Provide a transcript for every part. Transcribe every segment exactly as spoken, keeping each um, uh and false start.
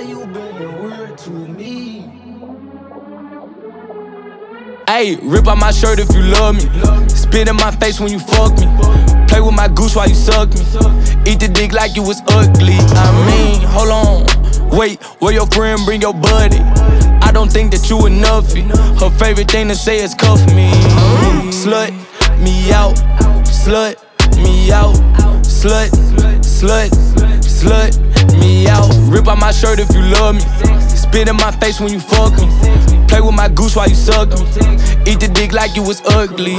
you been weird to me? Ayy, rip out my shirt if you love me. Spit in my face when you fuck me. Play with my goose while you suck me. Eat the dick like you was ugly. I mean, hold on. Wait, where your friend bring your buddy? I don't think that you enoughy. Her favorite thing to say is cuff me. Slut me out. Slut me out. Slut, slut, slut me out. Rip out my shirt if you love me. Spit in my face when you fuck me. Play with my goose while you suck me. Eat the dick like you was ugly.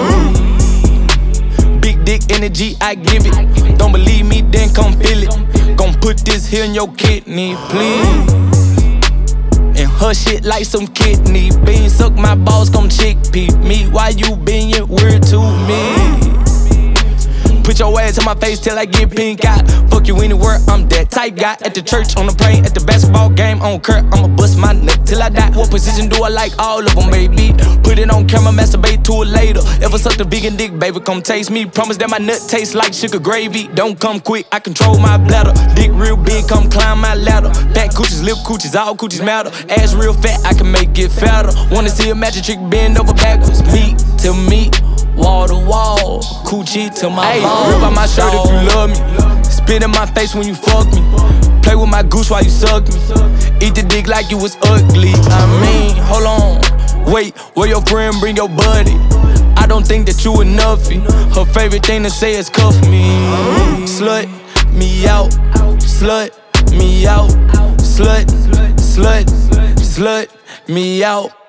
Big dick energy, I give it. Don't believe me, then come feel it. Gon' put this here in your kidney, please. And her shit like some kidney beans. Suck my balls, come chickpea me. Why you being weird to me? Put your ass in my face till I get pink eye. Fuck you anywhere, I'm that type guy. At the church, on the plane, at the basketball game, on Kurt, I'ma bust my neck till I die. What position do I like? All of them, baby. Put it on camera, masturbate to it later. Ever sucked a vegan dick, baby, come taste me. Promise that my nut tastes like sugar gravy. Don't come quick, I control my bladder. Dick real big, come climb my ladder. Back coochies, lip coochies, all coochies matter. Ass real fat, I can make it fatter. Wanna see a magic trick bend over backwards. Meat to meat. Wall to wall, coochie to my balls. Rip out my shirt if you love me. Spit in my face when you fuck me. Play with my goose while you suck me. Eat the dick like you was ugly. I mean, hold on. Wait, where your friend bring your buddy? I don't think that you enoughy. Her favorite thing to say is cuff me. Slut me out. Slut me out. Slut, slut, slut me out.